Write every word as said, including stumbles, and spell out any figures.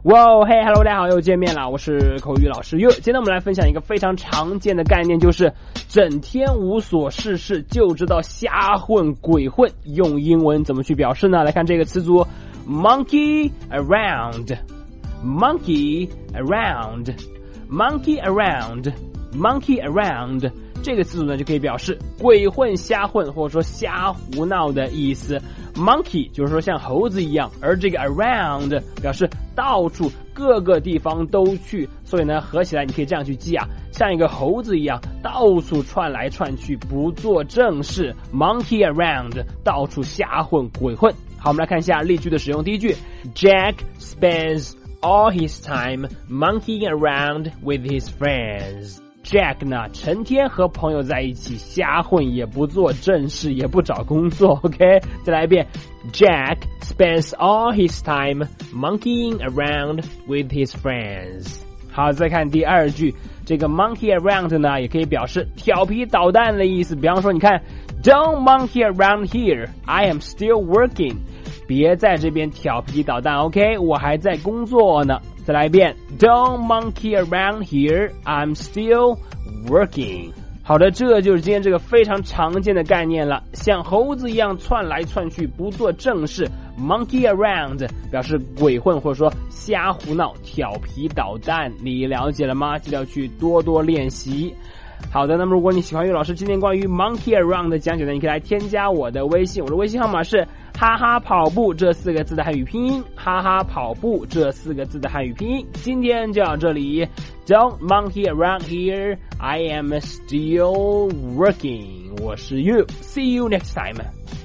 哇嘿 Hello 大家好，又见面了，我是口语老师 You。 今天我们来分享一个非常常见的概念，就是整天无所事事就知道瞎混鬼混，用英文怎么去表示呢？来看这个词组 Monkey around Monkey around Monkey around Monkey around 这个词组呢就可以表示鬼混瞎混或者说瞎胡闹的意思。 Monkey 就是说像猴子一样，而这个 around 表示到处各个地方都去，所以呢合起来你可以这样去记啊，像一个猴子一样到处窜来窜去不做正事， Monkey around 到处瞎混鬼混。好，我们来看一下例句的使用。第一句 Jack spends all his time monkeying around with his friends。 Jack 呢成天和朋友在一起瞎混，也不做正事，也不找工作。 OK， 再来一遍 Jack spends all his time monkeying around with his friends。 好，再看第二句，这个 monkey around 呢也可以表示调皮捣蛋的意思。比方说你看 Don't monkey around here, I am still working。 别在这边调皮捣蛋 OK， 我还在工作呢。再来一遍 Don't monkey around here, I'm still working。 好的，这就是今天这个非常常见的概念了，像猴子一样窜来窜去不做正事， monkey around 表示鬼混或者说瞎胡闹调皮捣蛋，你了解了吗？记得要去多多练习。好的，那么如果你喜欢岳老师今天关于 monkey around 的讲解呢，你可以来添加我的微信，我的微信号码是哈哈跑步这四个字的汉语拼音，哈哈跑步这四个字的汉语拼音。今天就到这里， Don't monkey around here, I am still working。 我是 You， see you next time。